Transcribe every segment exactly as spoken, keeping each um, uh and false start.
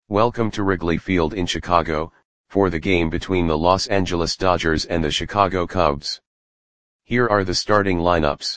Welcome to Wrigley Field in Chicago, for the game between the Los Angeles Dodgers and the Chicago Cubs. Here are the starting lineups.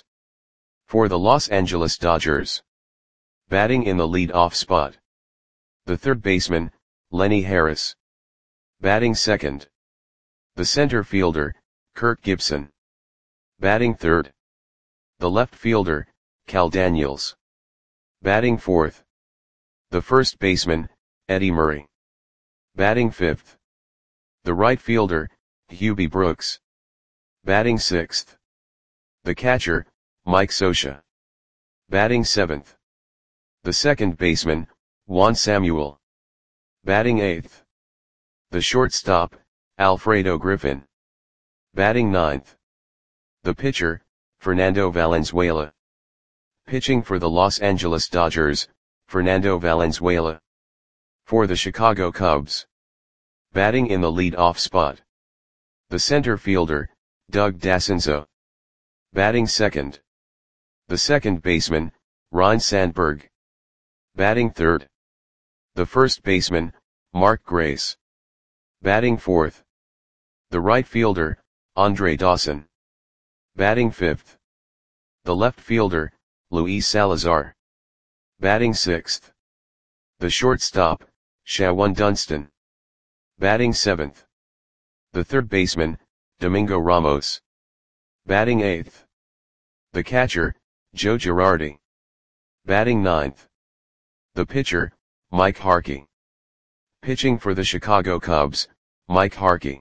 For the Los Angeles Dodgers. Batting in the lead-off spot. The third baseman, Lenny Harris. Batting second. The center fielder, Kirk Gibson. Batting third. The left fielder, Cal Daniels. Batting fourth. The first baseman, Eddie Murray. Batting fifth. The right fielder, Hubie Brooks. Batting sixth. The catcher, Mike Scioscia. Batting seventh. The second baseman, Juan Samuel. Batting eighth. The shortstop, Alfredo Griffin. Batting ninth. The pitcher, Fernando Valenzuela. Pitching for the Los Angeles Dodgers, Fernando Valenzuela. For the Chicago Cubs. Batting in the lead-off spot. The center fielder, Doug Dascenzo. Batting second. The second baseman, Ryne Sandberg. Batting third. The first baseman, Mark Grace. Batting fourth. The right fielder, Andre Dawson. Batting fifth. The left fielder, Luis Salazar. Batting sixth. The shortstop, Shawan Dunston. Batting seventh. The third baseman, Domingo Ramos. Batting eighth. The catcher, Joe Girardi. Batting ninth. The pitcher, Mike Harkey. Pitching for the Chicago Cubs, Mike Harkey.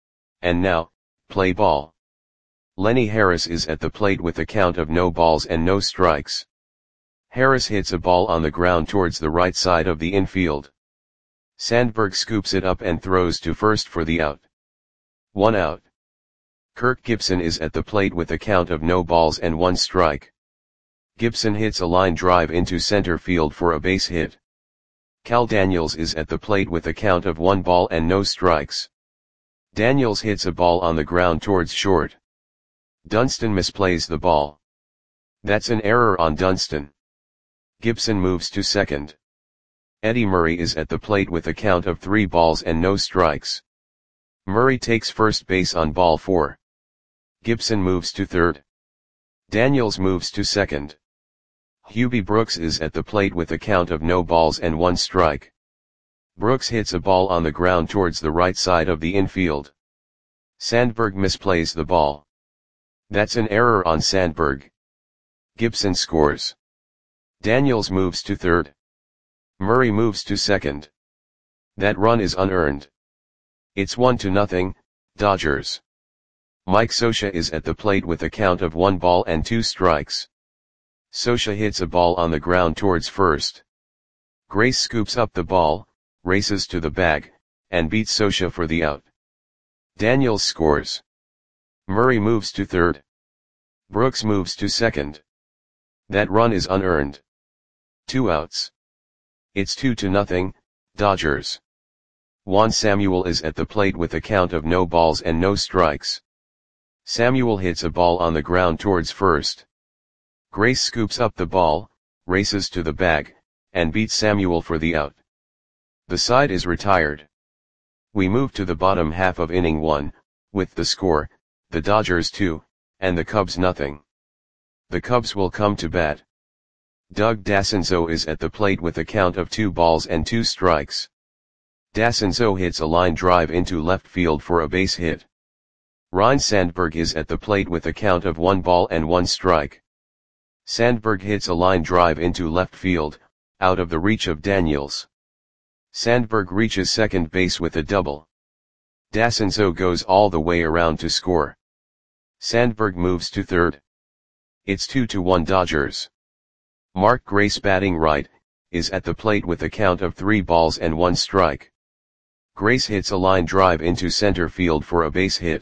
And now, play ball. Lenny Harris is at the plate with a count of no balls and no strikes. Harris hits a ball on the ground towards the right side of the infield. Sandberg scoops it up and throws to first for the out. One out. Kirk Gibson is at the plate with a count of no balls and one strike. Gibson hits a line drive into center field for a base hit. Cal Daniels is at the plate with a count of one ball and no strikes. Daniels hits a ball on the ground towards short. Dunston misplays the ball. That's an error on Dunston. Gibson moves to second. Eddie Murray is at the plate with a count of three balls and no strikes. Murray takes first base on ball four. Gibson moves to third. Daniels moves to second. Hubie Brooks is at the plate with a count of no balls and one strike. Brooks hits a ball on the ground towards the right side of the infield. Sandberg misplays the ball. That's an error on Sandberg. Gibson scores. Daniels moves to third. Murray moves to second. That run is unearned. It's one to nothing, Dodgers. Mike Scioscia is at the plate with a count of one ball and two strikes. Scioscia hits a ball on the ground towards first. Grace scoops up the ball, races to the bag, and beats Scioscia for the out. Daniels scores. Murray moves to third. Brooks moves to second. That run is unearned. Two outs. It's two to nothing, Dodgers. Juan Samuel is at the plate with a count of no balls and no strikes. Samuel hits a ball on the ground towards first. Grace scoops up the ball, races to the bag, and beats Samuel for the out. The side is retired. We move to the bottom half of inning one, with the score, the Dodgers two, and the Cubs nothing. The Cubs will come to bat. Doug Dascenzo is at the plate with a count of two balls and two strikes. Dascenzo hits a line drive into left field for a base hit. Ryne Sandberg is at the plate with a count of one ball and one strike. Sandberg hits a line drive into left field, out of the reach of Daniels. Sandberg reaches second base with a double. Dascenzo goes all the way around to score. Sandberg moves to third. It's two to one Dodgers. Mark Grace, batting right, is at the plate with a count of three balls and one strike. Grace hits a line drive into center field for a base hit.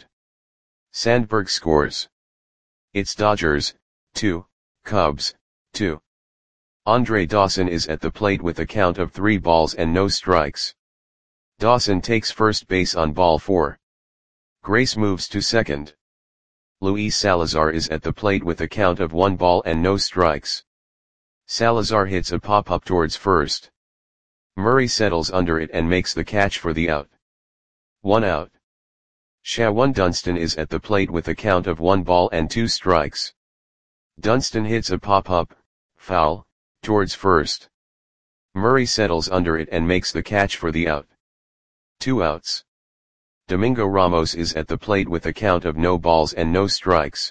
Sandberg scores. It's Dodgers, two, Cubs, two. Andre Dawson is at the plate with a count of three balls and no strikes. Dawson takes first base on ball four. Grace moves to second. Luis Salazar is at the plate with a count of one ball and no strikes. Salazar hits a pop-up towards first. Murray settles under it and makes the catch for the out. One out. Shawan Dunston is at the plate with a count of one ball and two strikes. Dunston hits a pop-up, foul, towards first. Murray settles under it and makes the catch for the out. Two outs. Domingo Ramos is at the plate with a count of no balls and no strikes.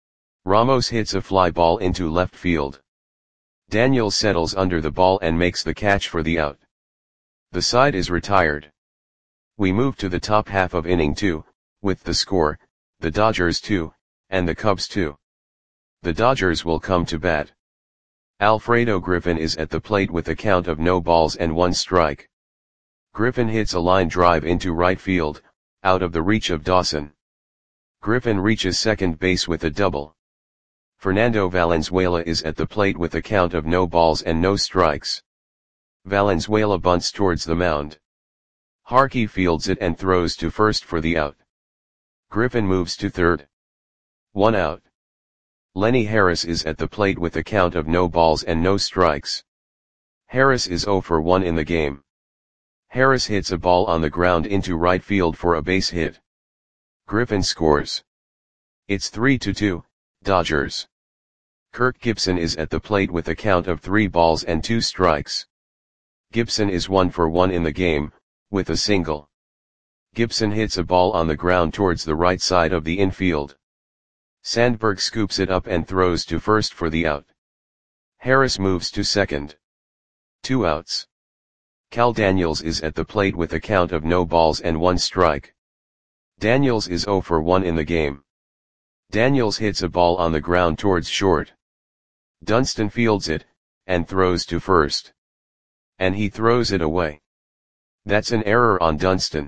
Ramos hits a fly ball into left field. Daniels settles under the ball and makes the catch for the out. The side is retired. We move to the top half of inning two, with the score, the Dodgers two, and the Cubs two. The Dodgers will come to bat. Alfredo Griffin is at the plate with a count of no balls and one strike. Griffin hits a line drive into right field, out of the reach of Dawson. Griffin reaches second base with a double. Fernando Valenzuela is at the plate with a count of no balls and no strikes. Valenzuela bunts towards the mound. Harkey fields it and throws to first for the out. Griffin moves to third. One out. Lenny Harris is at the plate with a count of no balls and no strikes. Harris is zero for one in the game. Harris hits a ball on the ground into right field for a base hit. Griffin scores. It's three to two, Dodgers. Kirk Gibson is at the plate with a count of three balls and two strikes. Gibson is one for one in the game, with a single. Gibson hits a ball on the ground towards the right side of the infield. Sandberg scoops it up and throws to first for the out. Harris moves to second. Two outs. Cal Daniels is at the plate with a count of no balls and one strike. Daniels is zero for one in the game. Daniels hits a ball on the ground towards short. Dunston fields it, and throws to first. And he throws it away. That's an error on Dunston.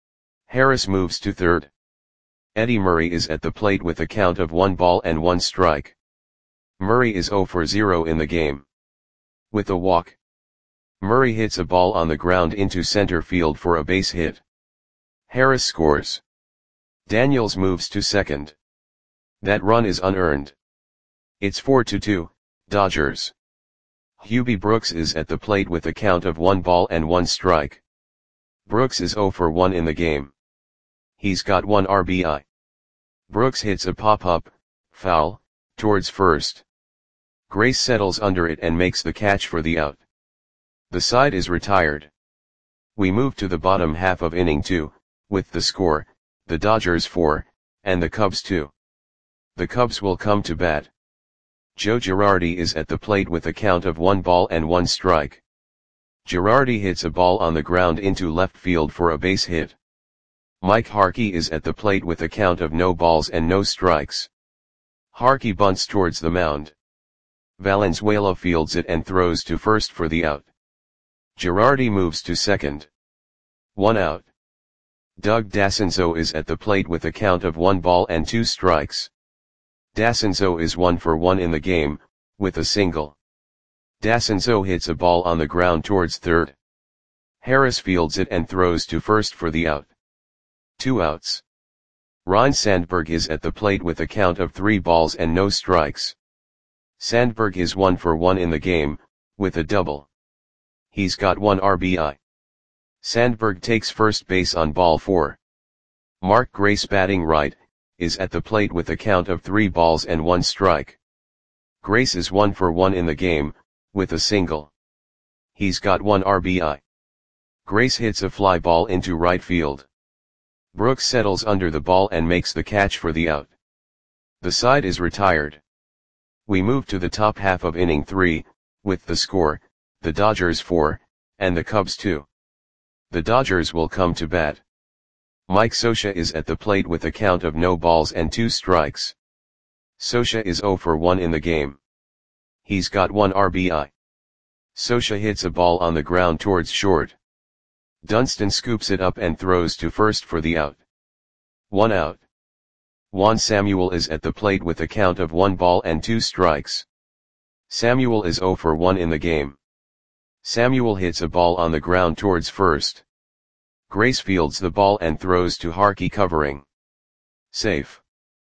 Harris moves to third. Eddie Murray is at the plate with a count of one ball and one strike. Murray is zero for zero in the game. With a walk. Murray hits a ball on the ground into center field for a base hit. Harris scores. Daniels moves to second. That run is unearned. It's four to two, Dodgers. Hubie Brooks is at the plate with a count of one ball and one strike. Brooks is zero for one in the game. He's got one R B I. Brooks hits a pop-up, foul, towards first. Grace settles under it and makes the catch for the out. The side is retired. We move to the bottom half of inning two, with the score, the Dodgers four, and the Cubs two. The Cubs will come to bat. Joe Girardi is at the plate with a count of one ball and one strike. Girardi hits a ball on the ground into left field for a base hit. Mike Harkey is at the plate with a count of no balls and no strikes. Harkey bunts towards the mound. Valenzuela fields it and throws to first for the out. Girardi moves to second. One out. Doug Dassenzo is at the plate with a count of one ball and two strikes. Dassenzo is one for one in the game, with a single. Dassenzo hits a ball on the ground towards third. Harris fields it and throws to first for the out. Two outs. Ryne Sandberg is at the plate with a count of three balls and no strikes. Sandberg is one for one in the game, with a double. He's got one R B I. Sandberg takes first base on ball four. Mark Grace, batting right, is at the plate with a count of three balls and one strike. Grace is one for one in the game, with a single. He's got one R B I. Grace hits a fly ball into right field. Brooks settles under the ball and makes the catch for the out. The side is retired. We move to the top half of inning three, with the score, the Dodgers four, and the Cubs two. The Dodgers will come to bat. Mike Scioscia is at the plate with a count of no balls and two strikes. Scioscia is zero for one in the game. He's got one R B I. Scioscia hits a ball on the ground towards short. Dunston scoops it up and throws to first for the out. One out. Juan Samuel is at the plate with a count of one ball and two strikes. Samuel is zero for one in the game. Samuel hits a ball on the ground towards first. Grace fields the ball and throws to Harkey, covering. Safe.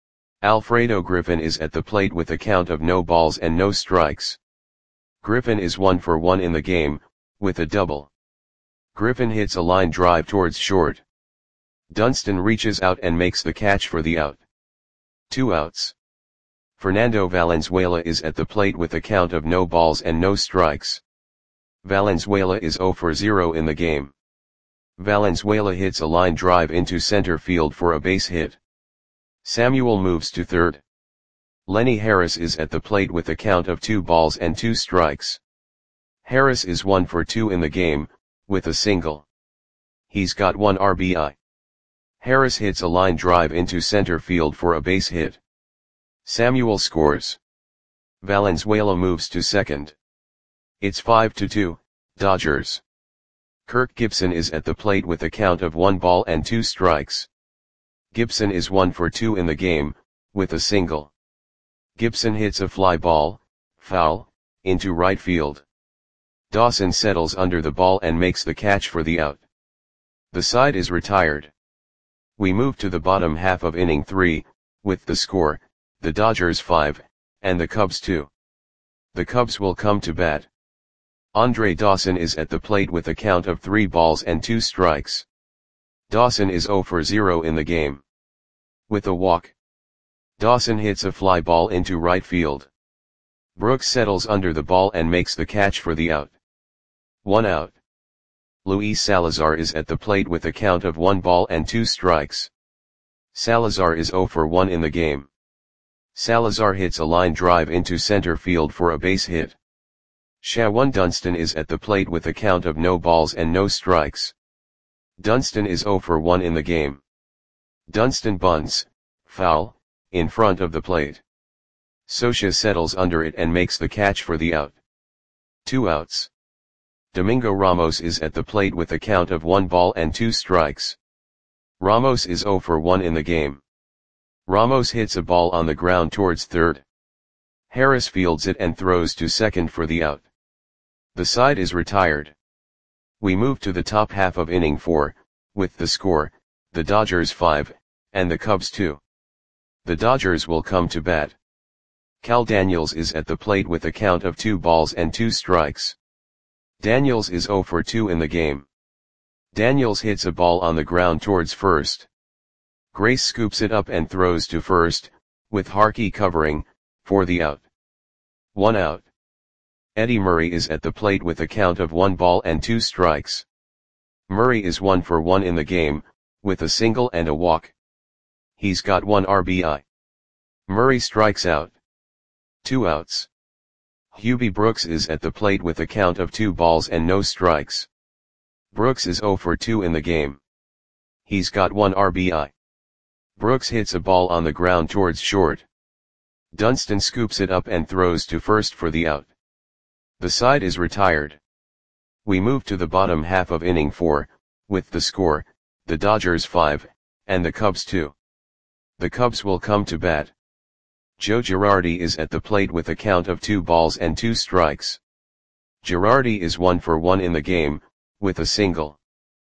Alfredo Griffin is at the plate with a count of no balls and no strikes. Griffin is one for one in the game, with a double. Griffin hits a line drive towards short. Dunston reaches out and makes the catch for the out. Two outs. Fernando Valenzuela is at the plate with a count of no balls and no strikes. Valenzuela is zero for zero in the game. Valenzuela hits a line drive into center field for a base hit. Samuel moves to third. Lenny Harris is at the plate with a count of two balls and two strikes. Harris is one for two in the game, with a single. He's got one R B I. Harris hits a line drive into center field for a base hit. Samuel scores. Valenzuela moves to second. It's five to two, Dodgers. Kirk Gibson is at the plate with a count of one ball and two strikes. Gibson is one for two in the game, with a single. Gibson hits a fly ball, foul, into right field. Dawson settles under the ball and makes the catch for the out. The side is retired. We move to the bottom half of inning three, with the score, the Dodgers five, and the Cubs two. The Cubs will come to bat. Andre Dawson is at the plate with a count of three balls and two strikes. Dawson is zero for zero in the game. With a walk. Dawson hits a fly ball into right field. Brooks settles under the ball and makes the catch for the out. One out. Luis Salazar is at the plate with a count of one ball and two strikes. Salazar is zero for one in the game. Salazar hits a line drive into center field for a base hit. Shawan Dunston is at the plate with a count of no balls and no strikes. Dunston is zero for one in the game. Dunston bunts, foul, in front of the plate. Socia settles under it and makes the catch for the out. Two outs. Domingo Ramos is at the plate with a count of one ball and two strikes. Ramos is zero for one in the game. Ramos hits a ball on the ground towards third. Harris fields it and throws to second for the out. The side is retired. We move to the top half of inning four, with the score, the Dodgers five, and the Cubs two. The Dodgers will come to bat. Cal Daniels is at the plate with a count of two balls and two strikes. Daniels is zero for two in the game. Daniels hits a ball on the ground towards first. Grace scoops it up and throws to first, with Harkey covering, for the out. One out. Eddie Murray is at the plate with a count of one ball and two strikes. Murray is one for one in the game, with a single and a walk. He's got one R B I. Murray strikes out. Two outs. Hubie Brooks is at the plate with a count of two balls and no strikes. Brooks is zero for two in the game. He's got one R B I. Brooks hits a ball on the ground towards short. Dunston scoops it up and throws to first for the out. The side is retired. We move to the bottom half of inning four, with the score, the Dodgers five, and the Cubs two. The Cubs will come to bat. Joe Girardi is at the plate with a count of two balls and two strikes. Girardi is one for one in the game, with a single.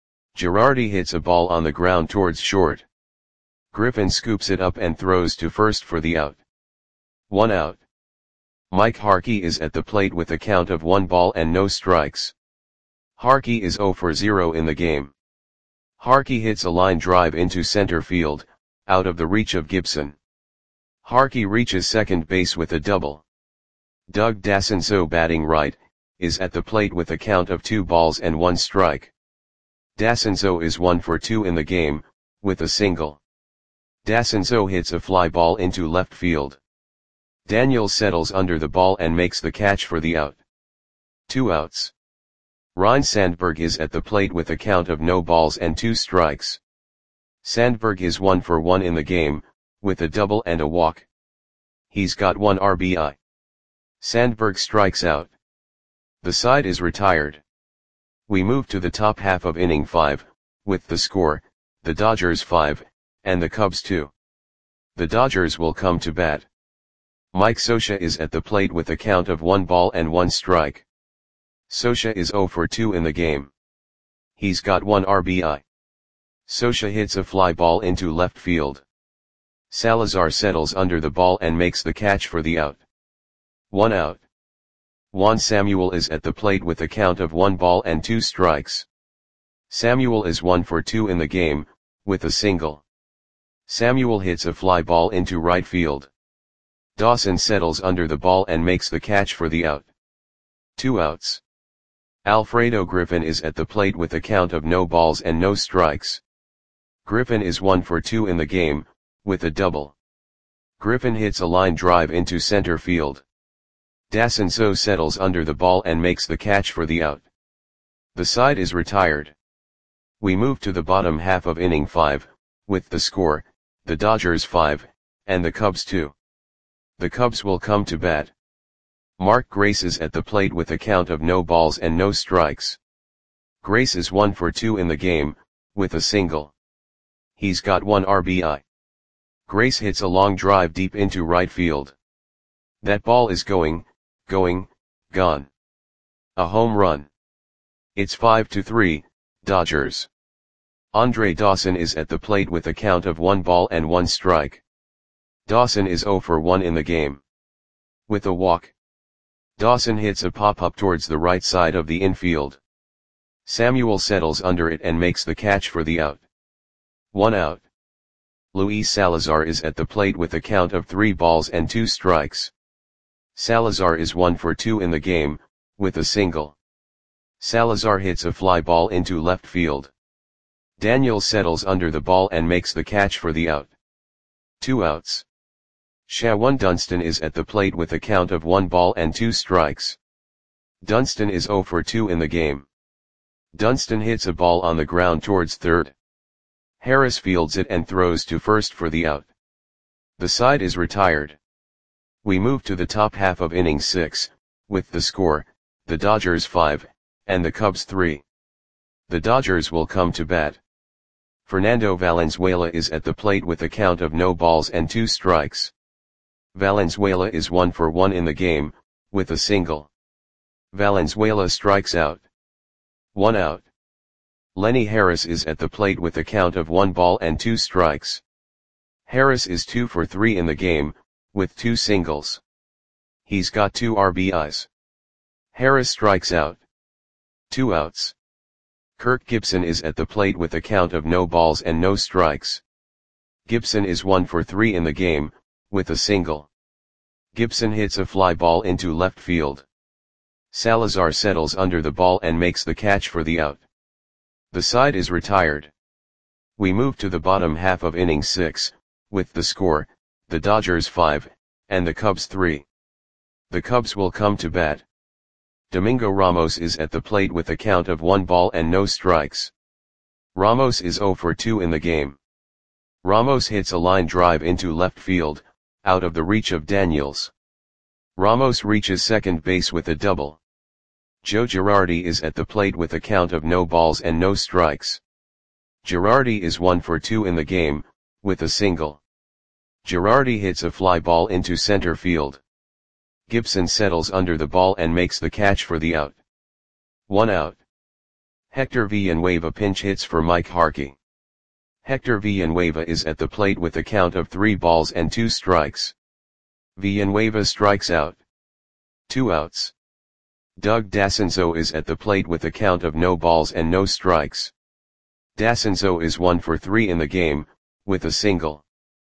Girardi hits a ball on the ground towards short. Griffin scoops it up and throws to first for the out. One out. Mike Harkey is at the plate with a count of one ball and no strikes. Harkey is zero for zero in the game. Harkey hits a line drive into center field, out of the reach of Gibson. Harkey reaches second base with a double. Doug Dassenzo, batting right, is at the plate with a count of two balls and one strike. Dassenzo is one for two in the game, with a single. Dassenzo hits a fly ball into left field. Daniels settles under the ball and makes the catch for the out. Two outs. Ryne Sandberg is at the plate with a count of no balls and two strikes. Sandberg is one for one in the game, with a double and a walk. He's got one R B I. Sandberg strikes out. The side is retired. We move to the top half of inning five, with the score, the Dodgers five, and the Cubs two. The Dodgers will come to bat. Mike Socia is at the plate with a count of one ball and one strike. Socia is zero for two in the game. He's got one R B I. Socia hits a fly ball into left field. Salazar settles under the ball and makes the catch for the out. One out. Juan Samuel is at the plate with a count of one ball and two strikes. Samuel is one for two in the game, with a single. Samuel hits a fly ball into right field. Dawson settles under the ball and makes the catch for the out. Two outs. Alfredo Griffin is at the plate with a count of no balls and no strikes. Griffin is one for two in the game, with a double. Griffin hits a line drive into center field. Dacinso settles under the ball and makes the catch for the out. The side is retired. We move to the bottom half of inning five, with the score, the Dodgers five, and the Cubs two. The Cubs will come to bat. Mark Grace is at the plate with a count of no balls and no strikes. Grace is one for two in the game, with a single. He's got one R B I. Grace hits a long drive deep into right field. That ball is going, going, gone. A home run. It's five to three, Dodgers. Andre Dawson is at the plate with a count of one ball and one strike. Dawson is zero for one in the game. With a walk. Dawson hits a pop-up towards the right side of the infield. Samuel settles under it and makes the catch for the out. One out. Luis Salazar is at the plate with a count of three balls and two strikes. Salazar is one for two in the game, with a single. Salazar hits a fly ball into left field. Daniels settles under the ball and makes the catch for the out. Two outs. Shawan Dunston is at the plate with a count of one ball and two strikes. Dunston is zero for two in the game. Dunston hits a ball on the ground towards third. Harris fields it and throws to first for the out. The side is retired. We move to the top half of inning six, with the score, the Dodgers five, and the Cubs three. The Dodgers will come to bat. Fernando Valenzuela is at the plate with a count of no balls and two strikes. Valenzuela is one for one in the game, with a single. Valenzuela strikes out. One out. Lenny Harris is at the plate with a count of one ball and two strikes. Harris is two for three in the game, with two singles. He's got two R B Is. Harris strikes out. Two outs. Kirk Gibson is at the plate with a count of no balls and no strikes. Gibson is one for three in the game, with a single. Gibson hits a fly ball into left field. Salazar settles under the ball and makes the catch for the out. The side is retired. We move to the bottom half of inning six, with the score, the Dodgers five, and the Cubs three. The Cubs will come to bat. Domingo Ramos is at the plate with a count of one ball and no strikes. Ramos is zero for two in the game. Ramos hits a line drive into left field, out of the reach of Daniels. Ramos reaches second base with a double. Joe Girardi is at the plate with a count of no balls and no strikes. Girardi is one for two in the game, with a single. Girardi hits a fly ball into center field. Gibson settles under the ball and makes the catch for the out. One out. Hector Villanueva pinch hits for Mike Harkey. Hector Villanueva is at the plate with a count of three balls and two strikes. Villanueva strikes out. Two outs. Doug Dacinso is at the plate with a count of no balls and no strikes. Dacinso is one for three in the game, with a single.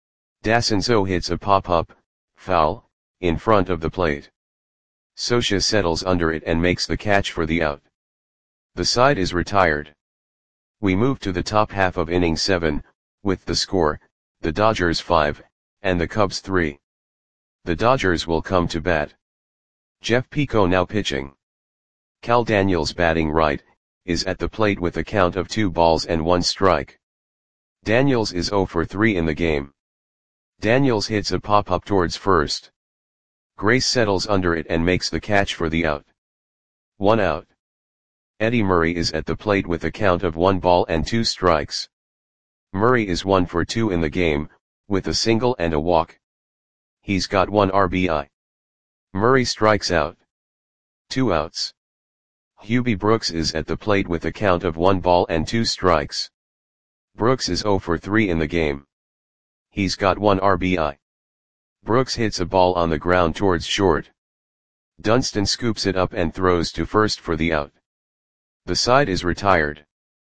Dacinso hits a pop-up, foul, in front of the plate. Socia settles under it and makes the catch for the out. The side is retired. We move to the top half of inning seven, with the score, the Dodgers five, and the Cubs three. The Dodgers will come to bat. Jeff Pico now pitching. Cal Daniels batting right, is at the plate with a count of two balls and one strike. Daniels is zero for three in the game. Daniels hits a pop-up towards first. Grace settles under it and makes the catch for the out. One out. Eddie Murray is at the plate with a count of one ball and two strikes. Murray is one for two in the game, with a single and a walk. He's got one R B I. Murray strikes out. Two outs. Hubie Brooks is at the plate with a count of one ball and two strikes. Brooks is zero for three in the game. He's got one R B I. Brooks hits a ball on the ground towards short. Dunston scoops it up and throws to first for the out. The side is retired.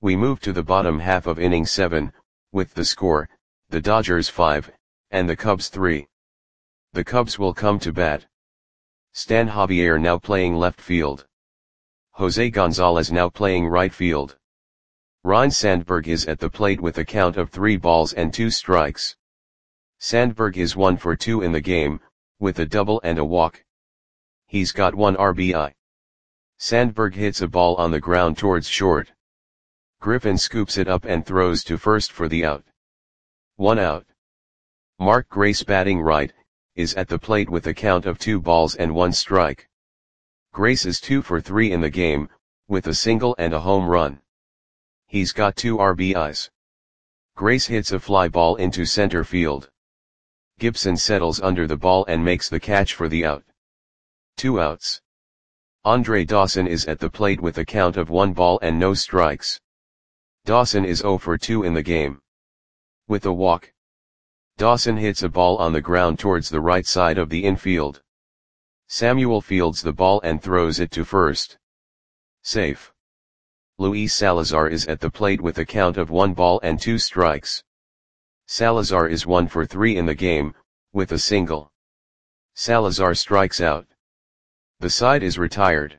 We move to the bottom half of inning seven, with the score, the Dodgers five, and the Cubs three. The Cubs will come to bat. Stan Javier now playing left field. Jose Gonzalez now playing right field. Ryne Sandberg is at the plate with a count of three balls and two strikes. Sandberg is one for two in the game, with a double and a walk. He's got one R B I. Sandberg hits a ball on the ground towards short. Griffin scoops it up and throws to first for the out. One out. Mark Grace, batting right, is at the plate with a count of two balls and one strike. Grace is two for three in the game, with a single and a home run. He's got two R B Is. Grace hits a fly ball into center field. Gibson settles under the ball and makes the catch for the out. Two outs. Andre Dawson is at the plate with a count of one ball and no strikes. Dawson is zero for two in the game. With a walk. Dawson hits a ball on the ground towards the right side of the infield. Samuel fields the ball and throws it to first. Safe. Luis Salazar is at the plate with a count of one ball and two strikes. Salazar is one for three in the game, with a single. Salazar strikes out. The side is retired.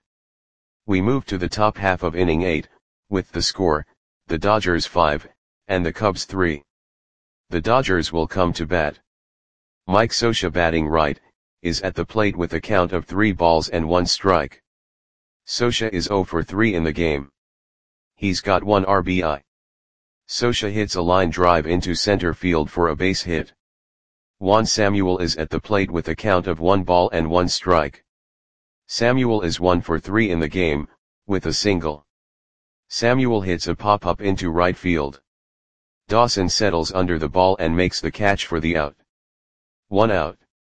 We move to the top half of inning eight, with the score, the Dodgers five, and the Cubs three. The Dodgers will come to bat. Mike Scioscia, batting right, is at the plate with a count of three balls and one strike. Scioscia is zero for three in the game. He's got one R B I. Scioscia hits a line drive into center field for a base hit. Juan Samuel is at the plate with a count of one ball and one strike. Samuel is one for three in the game, with a single. Samuel hits a pop-up into right field. Dawson settles under the ball and makes the catch for the out. One out.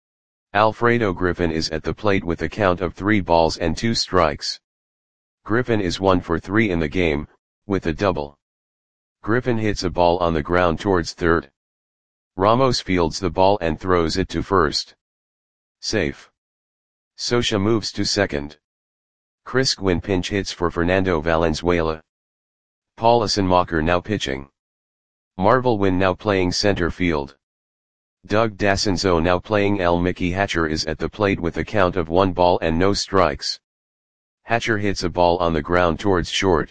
Alfredo Griffin is at the plate with a count of three balls and two strikes. Griffin is one for three in the game, with a double. Griffin hits a ball on the ground towards third. Ramos fields the ball and throws it to first. Safe. Scioscia moves to second. Chris Gwynn pinch hits for Fernando Valenzuela. Paulison Mocker now pitching. Marvel Wynn now playing center field. Doug Dassenzo now playing L. Mickey Hatcher is at the plate with a count of one ball and no strikes. Hatcher hits a ball on the ground towards short.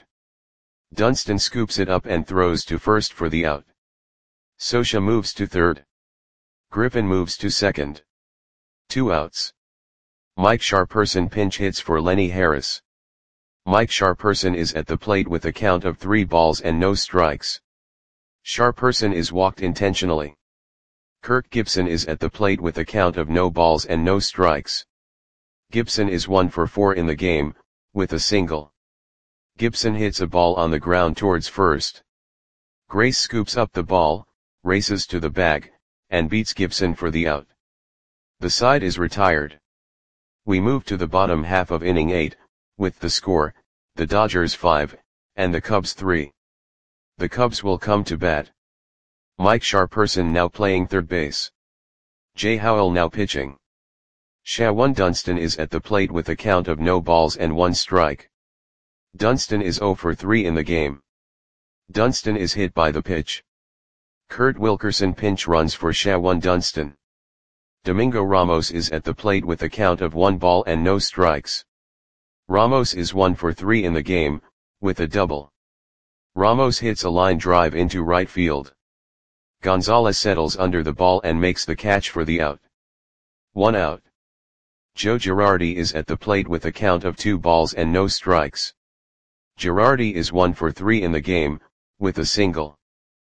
Dunston scoops it up and throws to first for the out. Scioscia moves to third. Griffin moves to second. Two outs. Mike Sharperson pinch hits for Lenny Harris. Mike Sharperson is at the plate with a count of three balls and no strikes. Sharperson is walked intentionally. Kirk Gibson is at the plate with a count of no balls and no strikes. Gibson is one for four in the game, with a single. Gibson hits a ball on the ground towards first. Grace scoops up the ball, races to the bag, and beats Gibson for the out. The side is retired. We move to the bottom half of inning eight, with the score, the Dodgers five, and the Cubs three. The Cubs will come to bat. Mike Sharperson now playing third base. Jay Howell now pitching. Shawan Dunston is at the plate with a count of no balls and one strike. Dunston is zero for three in the game. Dunston is hit by the pitch. Kurt Wilkerson pinch runs for Shawan Dunston. Domingo Ramos is at the plate with a count of one ball and no strikes. Ramos is one for three in the game, with a double. Ramos hits a line drive into right field. Gonzalez settles under the ball and makes the catch for the out. One out. Joe Girardi is at the plate with a count of two balls and no strikes. Girardi is one for three in the game, with a single.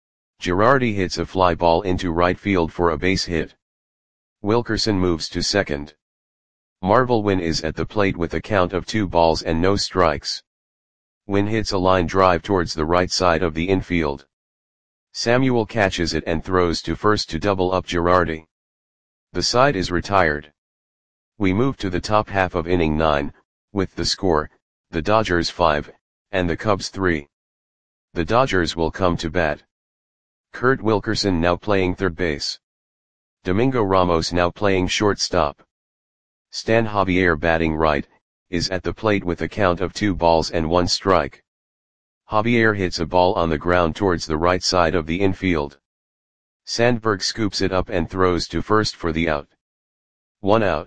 Girardi hits a fly ball into right field for a base hit. Wilkerson moves to second. Marvel Wynn is at the plate with a count of two balls and no strikes. Wynn hits a line drive towards the right side of the infield. Samuel catches it and throws to first to double up Girardi. The side is retired. We move to the top half of inning nine, with the score, the Dodgers five, and the Cubs three. The Dodgers will come to bat. Kurt Wilkerson now playing third base. Domingo Ramos now playing shortstop. Stan Javier, batting right, is at the plate with a count of two balls and one strike. Javier hits a ball on the ground towards the right side of the infield. Sandberg scoops it up and throws to first for the out. One out.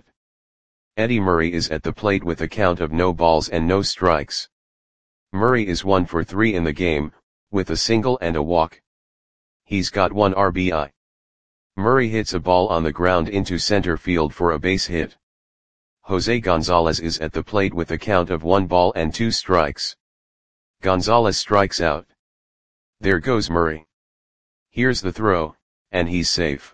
Eddie Murray is at the plate with a count of no balls and no strikes. Murray is one for three in the game, with a single and a walk. He's got one R B I. Murray hits a ball on the ground into center field for a base hit. Jose Gonzalez is at the plate with a count of one ball and two strikes. Gonzalez strikes out. There goes Murray. Here's the throw, and he's safe.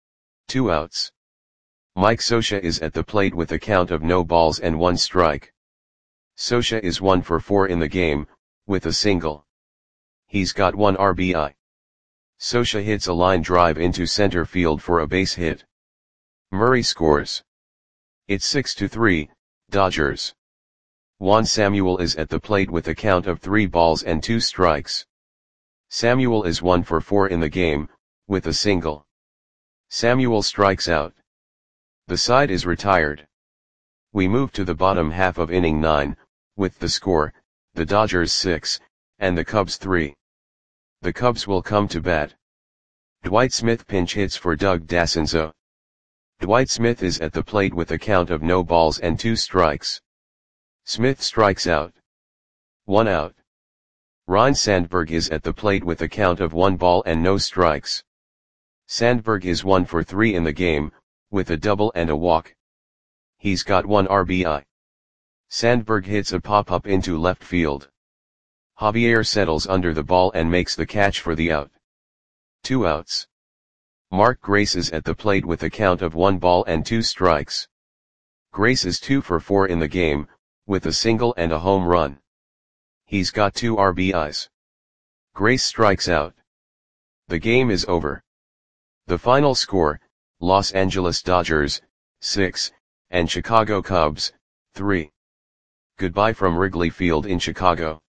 Two outs. Mike Scioscia is at the plate with a count of no balls and one strike. Scioscia is one for four in the game, with a single. He's got one R B I. Scioscia hits a line drive into center field for a base hit. Murray scores. It's six to three, Dodgers. Juan Samuel is at the plate with a count of three balls and two strikes. Samuel is one for four in the game, with a single. Samuel strikes out. The side is retired. We move to the bottom half of inning nine, with the score, the Dodgers six, and the Cubs three. The Cubs will come to bat. Dwight Smith pinch hits for Doug Dascenzo. Dwight Smith is at the plate with a count of no balls and two strikes. Smith strikes out. One out. Ryne Sandberg is at the plate with a count of one ball and no strikes. Sandberg is one for three in the game, with a double and a walk. He's got one R B I. Sandberg hits a pop-up into left field. Javier settles under the ball and makes the catch for the out. Two outs. Mark Grace is at the plate with a count of one ball and two strikes. Grace is two for four in the game, with a single and a home run. He's got two R B Is. Grace strikes out. The game is over. The final score, Los Angeles Dodgers, six, and Chicago Cubs, three. Goodbye from Wrigley Field in Chicago.